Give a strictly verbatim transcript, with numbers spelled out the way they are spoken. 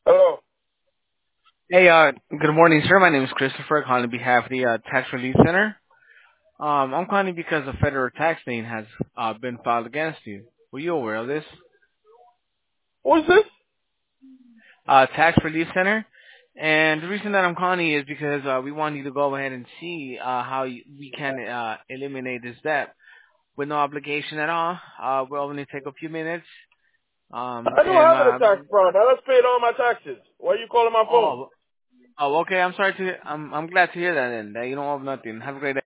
Hello. Hey, uh, good morning, sir. My name is Christopher, calling on behalf of the uh, Tax Relief Center. Um, I'm calling because a federal tax lien has uh, been filed against you. Were you aware of this? Who's this? Uh, Tax Relief Center. And the reason that I'm calling you is because uh, we want you to go ahead and see uh, how you, we can uh, eliminate this debt with no obligation at all. Uh, we'll only take a few minutes. Um, I don't and have a uh, tax fraud. I just paid all my taxes. Why are you calling my phone? oh, oh, okay. I'm sorry to. I'm I'm glad to hear that. Then that you don't owe nothing. Have a great day.